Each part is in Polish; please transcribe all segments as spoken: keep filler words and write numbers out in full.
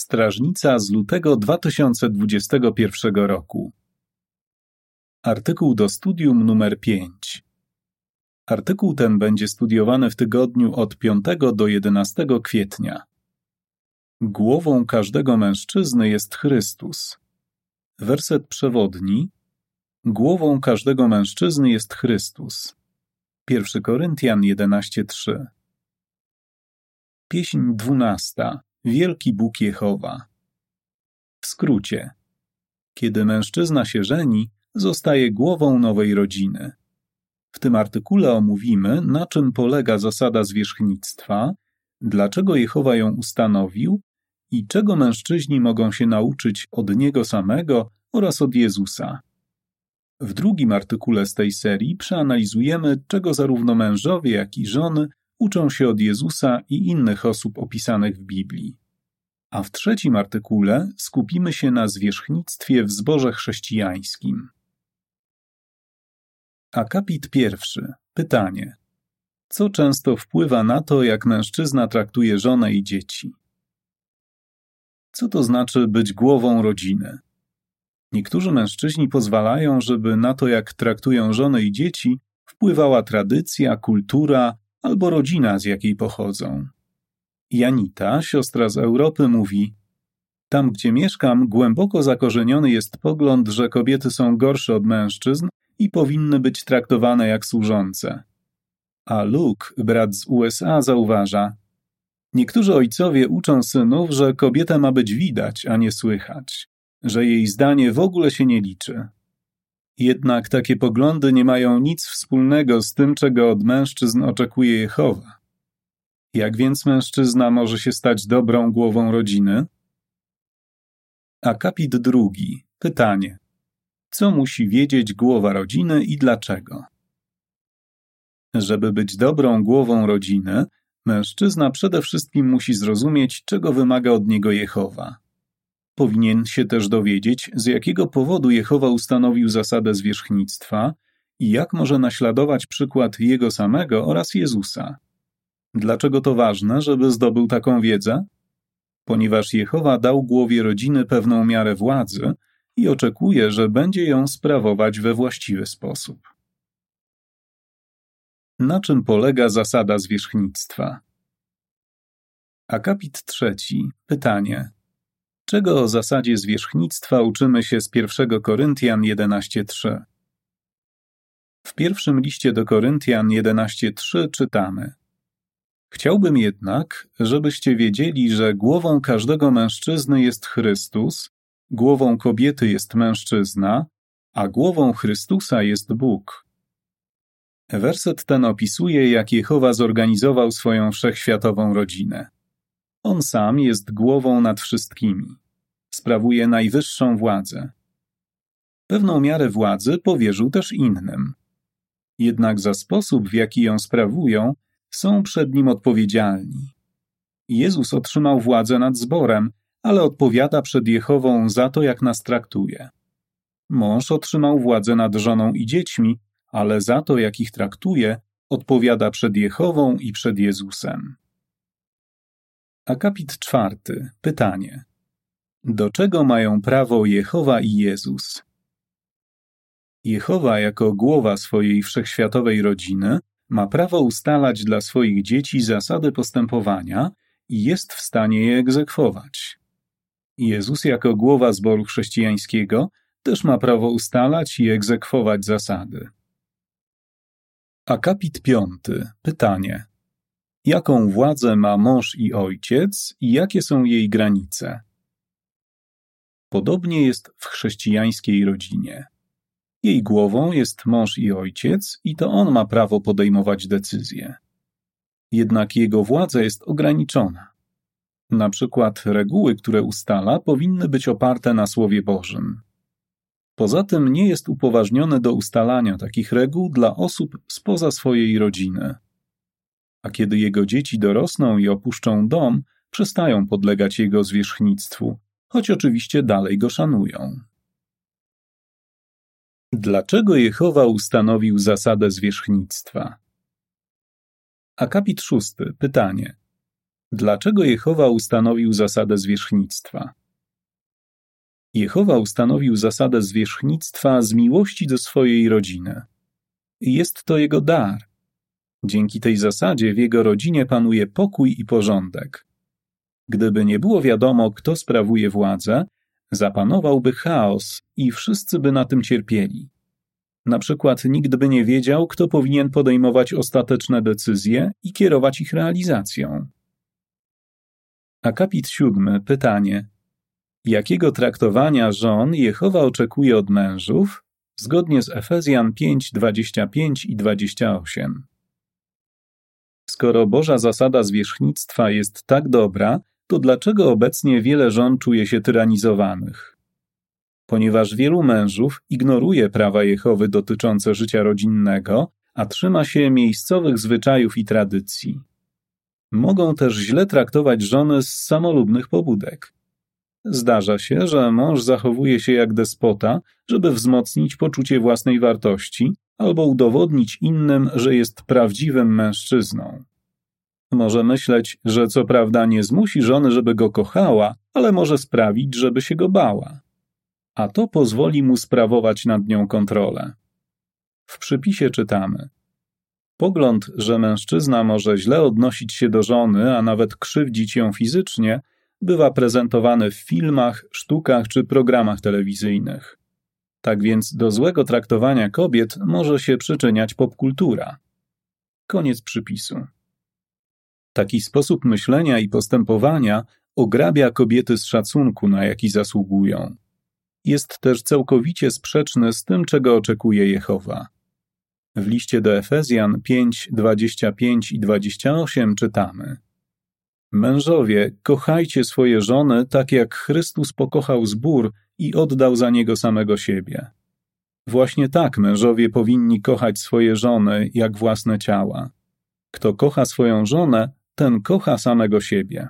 Strażnica z lutego dwa tysiące dwudziestego pierwszego roku. Artykuł do studium numer pięć. Artykuł ten będzie studiowany w tygodniu od piątego do jedenastego kwietnia. Głową każdego mężczyzny jest Chrystus. Werset przewodni. Głową każdego mężczyzny jest Chrystus. pierwszy Koryntian jedenaście trzy. Pieśń dwunasta. Wielki Bóg Jehowa. W skrócie. Kiedy mężczyzna się żeni, zostaje głową nowej rodziny. W tym artykule omówimy, na czym polega zasada zwierzchnictwa, dlaczego Jehowa ją ustanowił i czego mężczyźni mogą się nauczyć od Niego samego oraz od Jezusa. W drugim artykule z tej serii przeanalizujemy, czego zarówno mężowie, jak i żony uczą się od Jezusa i innych osób opisanych w Biblii. A w trzecim artykule skupimy się na zwierzchnictwie w zborze chrześcijańskim. Akapit pierwszy. Pytanie. Co często wpływa na to, jak mężczyzna traktuje żonę i dzieci? Co to znaczy być głową rodziny? Niektórzy mężczyźni pozwalają, żeby na to, jak traktują żonę i dzieci, wpływała tradycja, kultura albo rodzina, z jakiej pochodzą. Janita, siostra z Europy, mówi: tam, gdzie mieszkam, głęboko zakorzeniony jest pogląd, że kobiety są gorsze od mężczyzn i powinny być traktowane jak służące. A Luke, brat z U S A, zauważa: niektórzy ojcowie uczą synów, że kobietę ma być widać, a nie słychać, że jej zdanie w ogóle się nie liczy. Jednak takie poglądy nie mają nic wspólnego z tym, czego od mężczyzn oczekuje Jehowa. Jak więc mężczyzna może się stać dobrą głową rodziny? Akapit drugi. Pytanie. Co musi wiedzieć głowa rodziny i dlaczego? Żeby być dobrą głową rodziny, mężczyzna przede wszystkim musi zrozumieć, czego wymaga od niego Jehowa. Powinien się też dowiedzieć, z jakiego powodu Jehowa ustanowił zasadę zwierzchnictwa i jak może naśladować przykład Jego samego oraz Jezusa. Dlaczego to ważne, żeby zdobył taką wiedzę? Ponieważ Jehowa dał głowie rodziny pewną miarę władzy i oczekuje, że będzie ją sprawować we właściwy sposób. Na czym polega zasada zwierzchnictwa? Akapit trzeci. Pytanie. Czego o zasadzie zwierzchnictwa uczymy się z pierwszego Koryntian jedenaście trzy? W pierwszym liście do Koryntian jedenaście trzy czytamy: Chciałbym jednak, żebyście wiedzieli, że głową każdego mężczyzny jest Chrystus, głową kobiety jest mężczyzna, a głową Chrystusa jest Bóg. Werset ten opisuje, jak Jehowa zorganizował swoją wszechświatową rodzinę. On sam jest głową nad wszystkimi. Sprawuje najwyższą władzę. Pewną miarę władzy powierzył też innym. Jednak za sposób, w jaki ją sprawują, są przed nim odpowiedzialni. Jezus otrzymał władzę nad zborem, ale odpowiada przed Jehową za to, jak nas traktuje. Mąż otrzymał władzę nad żoną i dziećmi, ale za to, jak ich traktuje, odpowiada przed Jehową i przed Jezusem. Akapit czwarty. Pytanie. Do czego mają prawo Jehowa i Jezus? Jehowa jako głowa swojej wszechświatowej rodziny ma prawo ustalać dla swoich dzieci zasady postępowania i jest w stanie je egzekwować. Jezus jako głowa zboru chrześcijańskiego też ma prawo ustalać i egzekwować zasady. Akapit piąty. Pytanie. Jaką władzę ma mąż i ojciec i jakie są jej granice? Podobnie jest w chrześcijańskiej rodzinie. Jej głową jest mąż i ojciec i to on ma prawo podejmować decyzje. Jednak jego władza jest ograniczona. Na przykład reguły, które ustala, powinny być oparte na Słowie Bożym. Poza tym nie jest upoważniony do ustalania takich reguł dla osób spoza swojej rodziny. A kiedy jego dzieci dorosną i opuszczą dom, przestają podlegać jego zwierzchnictwu, choć oczywiście dalej go szanują. Dlaczego Jehowa ustanowił zasadę zwierzchnictwa? Akapit szósty. Pytanie. Dlaczego Jehowa ustanowił zasadę zwierzchnictwa? Jehowa ustanowił zasadę zwierzchnictwa z miłości do swojej rodziny. Jest to jego dar. Dzięki tej zasadzie w jego rodzinie panuje pokój i porządek. Gdyby nie było wiadomo, kto sprawuje władzę, zapanowałby chaos i wszyscy by na tym cierpieli. Na przykład nikt by nie wiedział, kto powinien podejmować ostateczne decyzje i kierować ich realizacją. Akapit siódmy. Pytanie. Jakiego traktowania żon Jehowa oczekuje od mężów, zgodnie z Efezjan pięć, dwadzieścia pięć i dwadzieścia osiem? Skoro Boża zasada zwierzchnictwa jest tak dobra, to dlaczego obecnie wiele żon czuje się tyranizowanych? Ponieważ wielu mężów ignoruje prawa Jehowy dotyczące życia rodzinnego, a trzyma się miejscowych zwyczajów i tradycji. Mogą też źle traktować żony z samolubnych pobudek. Zdarza się, że mąż zachowuje się jak despota, żeby wzmocnić poczucie własnej wartości albo udowodnić innym, że jest prawdziwym mężczyzną. Może myśleć, że co prawda nie zmusi żony, żeby go kochała, ale może sprawić, żeby się go bała. A to pozwoli mu sprawować nad nią kontrolę. W przypisie czytamy: pogląd, że mężczyzna może źle odnosić się do żony, a nawet krzywdzić ją fizycznie, bywa prezentowany w filmach, sztukach czy programach telewizyjnych. Tak więc do złego traktowania kobiet może się przyczyniać popkultura. Koniec przypisu. Taki sposób myślenia i postępowania ograbia kobiety z szacunku, na jaki zasługują. Jest też całkowicie sprzeczny z tym, czego oczekuje Jehowa. W liście do Efezjan pięć, dwadzieścia pięć i dwadzieścia osiem czytamy: mężowie, kochajcie swoje żony tak, jak Chrystus pokochał zbór i oddał za niego samego siebie. Właśnie tak mężowie powinni kochać swoje żony jak własne ciała. Kto kocha swoją żonę, ten kocha samego siebie.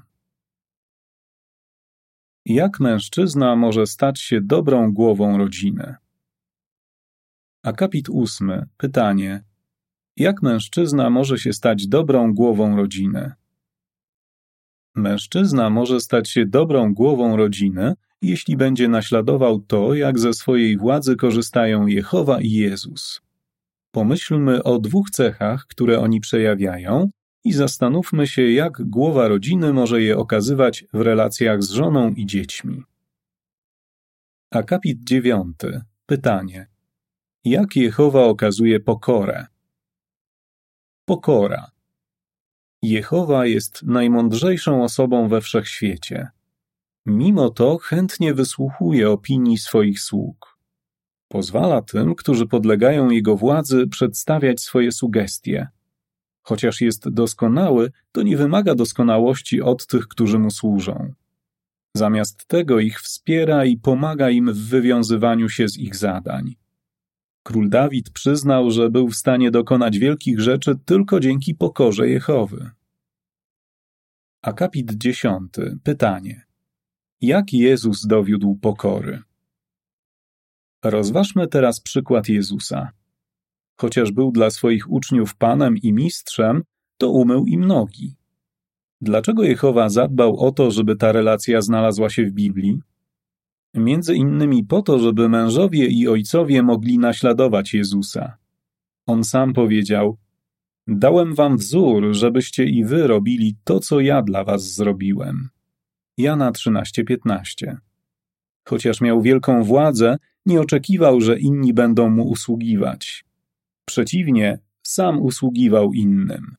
Jak mężczyzna może stać się dobrą głową rodziny? Akapit ósmy. Pytanie. Jak mężczyzna może się stać dobrą głową rodziny? Mężczyzna może stać się dobrą głową rodziny, jeśli będzie naśladował to, jak ze swojej władzy korzystają Jehowa i Jezus. Pomyślmy o dwóch cechach, które oni przejawiają, i zastanówmy się, jak głowa rodziny może je okazywać w relacjach z żoną i dziećmi. Akapit dziewiąty. Pytanie. Jak Jehowa okazuje pokorę? Pokora. Jehowa jest najmądrzejszą osobą we wszechświecie. Mimo to chętnie wysłuchuje opinii swoich sług. Pozwala tym, którzy podlegają Jego władzy, przedstawiać swoje sugestie. Chociaż jest doskonały, to nie wymaga doskonałości od tych, którzy Mu służą. Zamiast tego ich wspiera i pomaga im w wywiązywaniu się z ich zadań. Król Dawid przyznał, że był w stanie dokonać wielkich rzeczy tylko dzięki pokorze Jehowy. Akapit dziesiąty. Pytanie. Jak Jezus dowiódł pokory? Rozważmy teraz przykład Jezusa. Chociaż był dla swoich uczniów Panem i Mistrzem, to umył im nogi. Dlaczego Jehowa zadbał o to, żeby ta relacja znalazła się w Biblii? Między innymi po to, żeby mężowie i ojcowie mogli naśladować Jezusa. On sam powiedział: dałem wam wzór, żebyście i wy robili to, co ja dla was zrobiłem. Jana trzynaście piętnaście. Chociaż miał wielką władzę, nie oczekiwał, że inni będą mu usługiwać. Przeciwnie, sam usługiwał innym.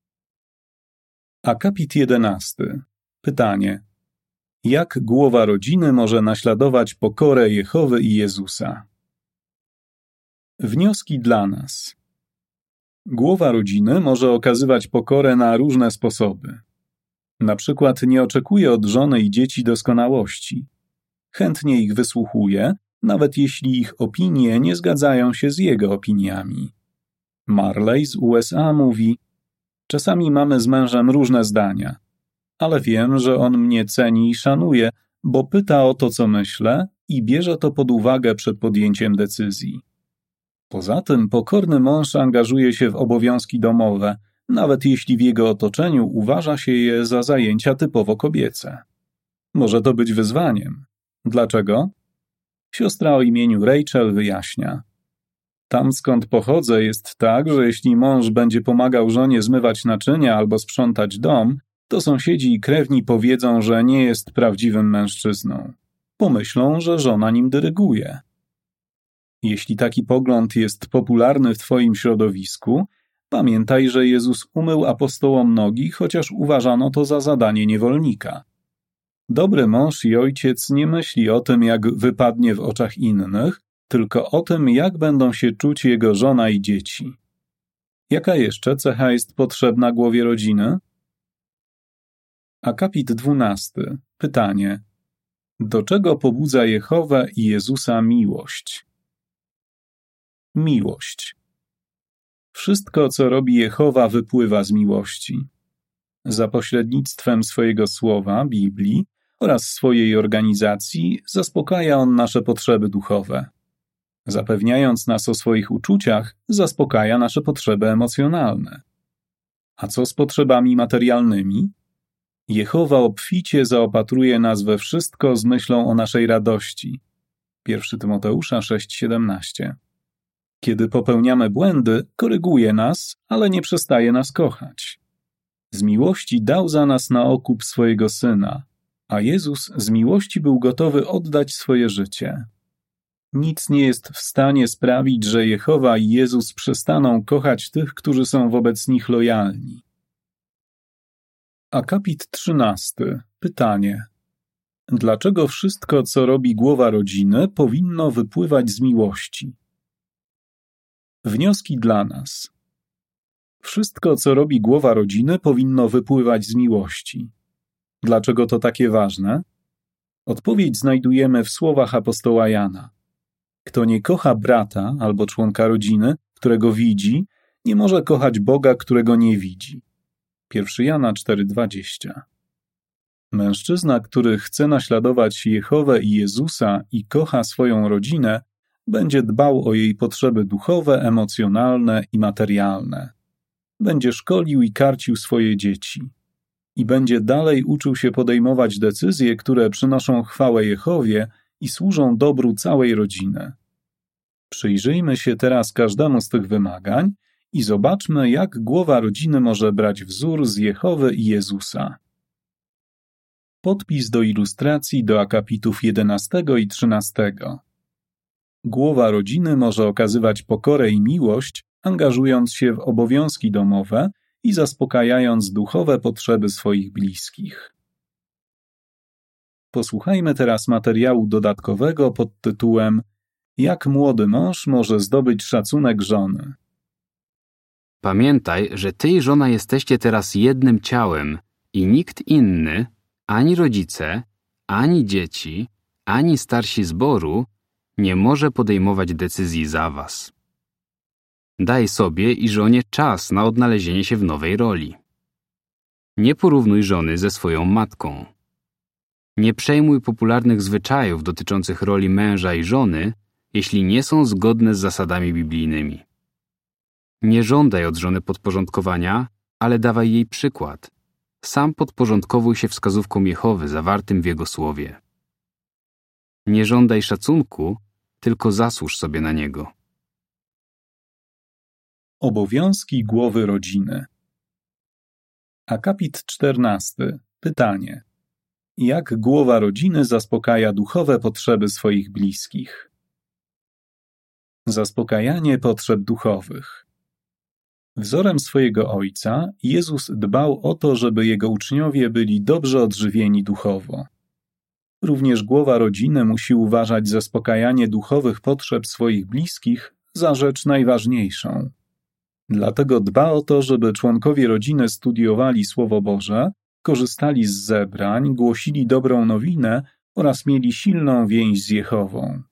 Akapit jedenasty. Pytanie. Jak głowa rodziny może naśladować pokorę Jehowy i Jezusa? Wnioski dla nas. Głowa rodziny może okazywać pokorę na różne sposoby. Na przykład nie oczekuje od żony i dzieci doskonałości. Chętnie ich wysłuchuje, nawet jeśli ich opinie nie zgadzają się z jego opiniami. Marley z U S A mówi: czasami mamy z mężem różne zdania, ale wiem, że on mnie ceni i szanuje, bo pyta o to, co myślę i bierze to pod uwagę przed podjęciem decyzji. Poza tym pokorny mąż angażuje się w obowiązki domowe, nawet jeśli w jego otoczeniu uważa się je za zajęcia typowo kobiece. Może to być wyzwaniem. Dlaczego? Siostra o imieniu Rachel wyjaśnia. Tam, skąd pochodzę, jest tak, że jeśli mąż będzie pomagał żonie zmywać naczynia albo sprzątać dom, to sąsiedzi i krewni powiedzą, że nie jest prawdziwym mężczyzną. Pomyślą, że żona nim dyryguje. Jeśli taki pogląd jest popularny w twoim środowisku, pamiętaj, że Jezus umył apostołom nogi, chociaż uważano to za zadanie niewolnika. Dobry mąż i ojciec nie myśli o tym, jak wypadnie w oczach innych, tylko o tym, jak będą się czuć jego żona i dzieci. Jaka jeszcze cecha jest potrzebna głowie rodziny? Akapit dwunasty. Pytanie. Do czego pobudza Jehowę i Jezusa miłość? Miłość. Wszystko, co robi Jehowa, wypływa z miłości. Za pośrednictwem swojego słowa, Biblii oraz swojej organizacji zaspokaja on nasze potrzeby duchowe. Zapewniając nas o swoich uczuciach, zaspokaja nasze potrzeby emocjonalne. A co z potrzebami materialnymi? Jehowa obficie zaopatruje nas we wszystko z myślą o naszej radości. pierwszy Tymoteusza sześć siedemnaście. Kiedy popełniamy błędy, koryguje nas, ale nie przestaje nas kochać. Z miłości dał za nas na okup swojego Syna, a Jezus z miłości był gotowy oddać swoje życie. Nic nie jest w stanie sprawić, że Jehowa i Jezus przestaną kochać tych, którzy są wobec nich lojalni. Akapit trzynasty. Pytanie. Dlaczego wszystko, co robi głowa rodziny, powinno wypływać z miłości? Wnioski dla nas. Wszystko, co robi głowa rodziny, powinno wypływać z miłości. Dlaczego to takie ważne? Odpowiedź znajdujemy w słowach apostoła Jana. Kto nie kocha brata albo członka rodziny, którego widzi, nie może kochać Boga, którego nie widzi. pierwszy Jana cztery dwadzieścia. Mężczyzna, który chce naśladować Jehowę i Jezusa i kocha swoją rodzinę, będzie dbał o jej potrzeby duchowe, emocjonalne i materialne. Będzie szkolił i karcił swoje dzieci. I będzie dalej uczył się podejmować decyzje, które przynoszą chwałę Jehowie i służą dobru całej rodziny. Przyjrzyjmy się teraz każdemu z tych wymagań i zobaczmy, jak głowa rodziny może brać wzór z Jehowy i Jezusa. Podpis do ilustracji do akapitów jedenastego i trzynastego. Głowa rodziny może okazywać pokorę i miłość, angażując się w obowiązki domowe i zaspokajając duchowe potrzeby swoich bliskich. Posłuchajmy teraz materiału dodatkowego pod tytułem Jak młody mąż może zdobyć szacunek żony. Pamiętaj, że ty i żona jesteście teraz jednym ciałem i nikt inny, ani rodzice, ani dzieci, ani starsi zboru nie może podejmować decyzji za was. Daj sobie i żonie czas na odnalezienie się w nowej roli. Nie porównuj żony ze swoją matką. Nie przejmuj popularnych zwyczajów dotyczących roli męża i żony, jeśli nie są zgodne z zasadami biblijnymi. Nie żądaj od żony podporządkowania, ale dawaj jej przykład. Sam podporządkowuj się wskazówkom Jehowy zawartym w Jego słowie. Nie żądaj szacunku, tylko zasłuż sobie na niego. Obowiązki głowy rodziny. Akapit czternasty. Pytanie. Jak głowa rodziny zaspokaja duchowe potrzeby swoich bliskich? Zaspokajanie potrzeb duchowych. Wzorem swojego Ojca Jezus dbał o to, żeby Jego uczniowie byli dobrze odżywieni duchowo. Również głowa rodziny musi uważać zaspokajanie duchowych potrzeb swoich bliskich za rzecz najważniejszą. Dlatego dba o to, żeby członkowie rodziny studiowali Słowo Boże, korzystali z zebrań, głosili dobrą nowinę oraz mieli silną więź z Jehową.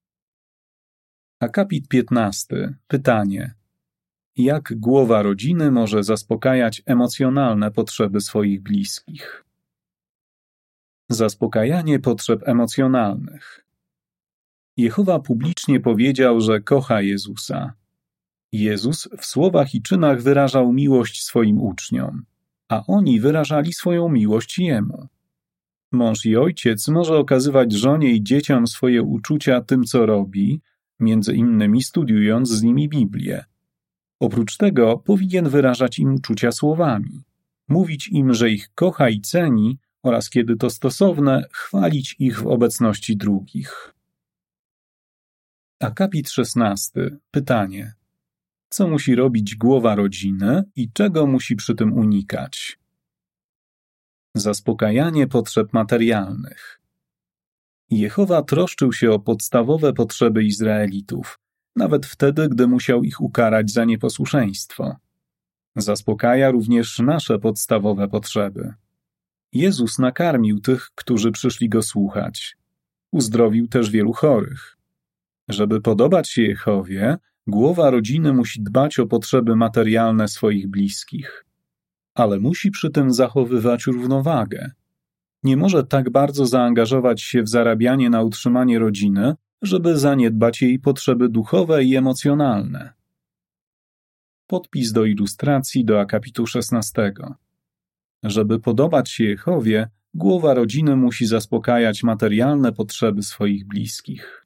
Akapit piętnasty. Pytanie. Jak głowa rodziny może zaspokajać emocjonalne potrzeby swoich bliskich? Zaspokajanie potrzeb emocjonalnych. Jehowa publicznie powiedział, że kocha Jezusa. Jezus w słowach i czynach wyrażał miłość swoim uczniom, a oni wyrażali swoją miłość Jemu. Mąż i ojciec może okazywać żonie i dzieciom swoje uczucia tym, co robi, między innymi studiując z nimi Biblię. Oprócz tego powinien wyrażać im uczucia słowami, mówić im, że ich kocha i ceni oraz, kiedy to stosowne, chwalić ich w obecności drugich. Akapit szesnasty. Pytanie. Co musi robić głowa rodziny i czego musi przy tym unikać? Zaspokajanie potrzeb materialnych. Jehowa troszczył się o podstawowe potrzeby Izraelitów, nawet wtedy, gdy musiał ich ukarać za nieposłuszeństwo. Zaspokaja również nasze podstawowe potrzeby. Jezus nakarmił tych, którzy przyszli Go słuchać. Uzdrowił też wielu chorych. Żeby podobać się Jehowie, głowa rodziny musi dbać o potrzeby materialne swoich bliskich. Ale musi przy tym zachowywać równowagę. Nie może tak bardzo zaangażować się w zarabianie na utrzymanie rodziny, żeby zaniedbać jej potrzeby duchowe i emocjonalne. Podpis do ilustracji do akapitu szesnastego. Żeby podobać się Jehowie, głowa rodziny musi zaspokajać materialne potrzeby swoich bliskich.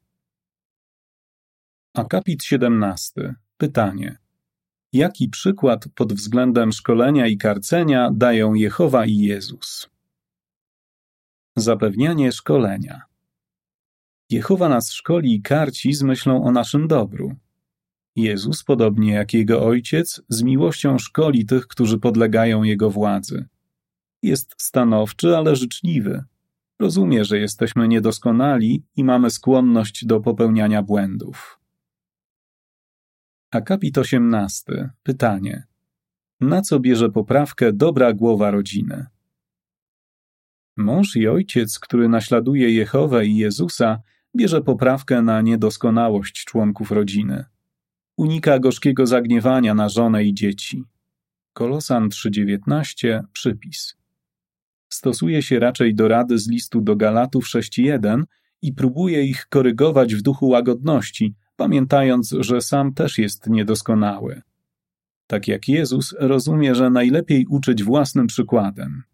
Akapit siedemnasty. Pytanie. Jaki przykład pod względem szkolenia i karcenia dają Jehowa i Jezus? Zapewnianie szkolenia. Jehowa nas szkoli i karci z myślą o naszym dobru. Jezus, podobnie jak Jego Ojciec, z miłością szkoli tych, którzy podlegają Jego władzy. Jest stanowczy, ale życzliwy. Rozumie, że jesteśmy niedoskonali i mamy skłonność do popełniania błędów. Akapit osiemnasty. Pytanie. Na co bierze poprawkę dobra głowa rodziny? Mąż i ojciec, który naśladuje Jehowę i Jezusa, bierze poprawkę na niedoskonałość członków rodziny. Unika gorzkiego zagniewania na żonę i dzieci. Kolosan trzy dziewiętnaście, przypis. Stosuje się raczej do rady z listu do Galatów sześć jeden i próbuje ich korygować w duchu łagodności, pamiętając, że sam też jest niedoskonały. Tak jak Jezus rozumie, że najlepiej uczyć własnym przykładem.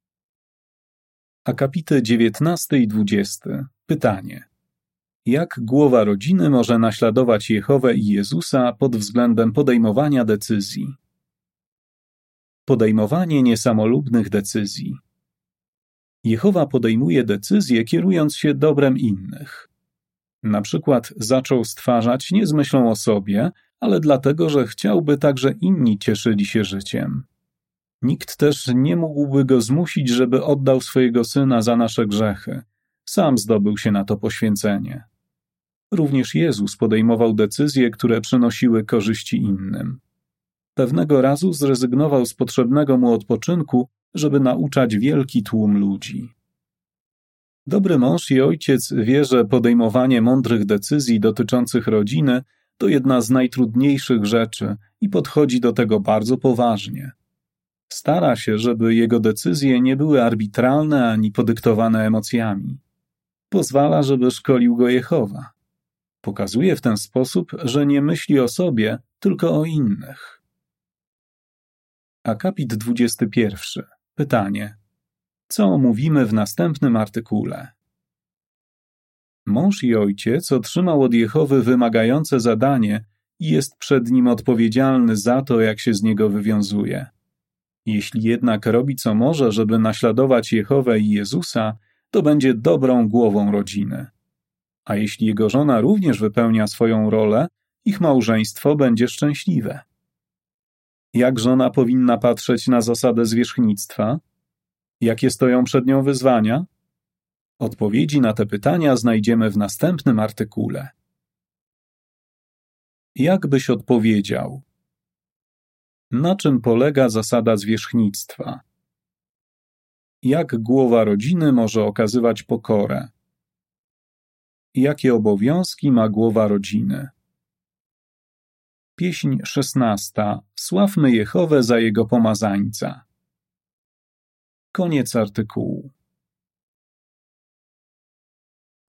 Akapity dziewiętnasty i dwudziesty. Pytanie. Jak głowa rodziny może naśladować Jehowę i Jezusa pod względem podejmowania decyzji? Podejmowanie niesamolubnych decyzji. Jehowa podejmuje decyzje, kierując się dobrem innych. Na przykład zaczął stwarzać nie z myślą o sobie, ale dlatego, że chciałby także inni cieszyli się życiem. Nikt też nie mógłby go zmusić, żeby oddał swojego syna za nasze grzechy. Sam zdobył się na to poświęcenie. Również Jezus podejmował decyzje, które przynosiły korzyści innym. Pewnego razu zrezygnował z potrzebnego mu odpoczynku, żeby nauczać wielki tłum ludzi. Dobry mąż i ojciec wie, że podejmowanie mądrych decyzji dotyczących rodziny to jedna z najtrudniejszych rzeczy i podchodzi do tego bardzo poważnie. Stara się, żeby jego decyzje nie były arbitralne ani podyktowane emocjami. Pozwala, żeby szkolił go Jehowa. Pokazuje w ten sposób, że nie myśli o sobie, tylko o innych. Akapit dwudziesty pierwszy. Pytanie. Co omówimy w następnym artykule? Mąż i ojciec otrzymał od Jehowy wymagające zadanie i jest przed nim odpowiedzialny za to, jak się z niego wywiązuje. Jeśli jednak robi co może, żeby naśladować Jehowę i Jezusa, to będzie dobrą głową rodziny. A jeśli jego żona również wypełnia swoją rolę, ich małżeństwo będzie szczęśliwe. Jak żona powinna patrzeć na zasadę zwierzchnictwa? Jakie stoją przed nią wyzwania? Odpowiedzi na te pytania znajdziemy w następnym artykule. Jak byś odpowiedział? Na czym polega zasada zwierzchnictwa? Jak głowa rodziny może okazywać pokorę? Jakie obowiązki ma głowa rodziny? Pieśń szesnasta. Sławmy Jehowę za Jego pomazańca. Koniec artykułu.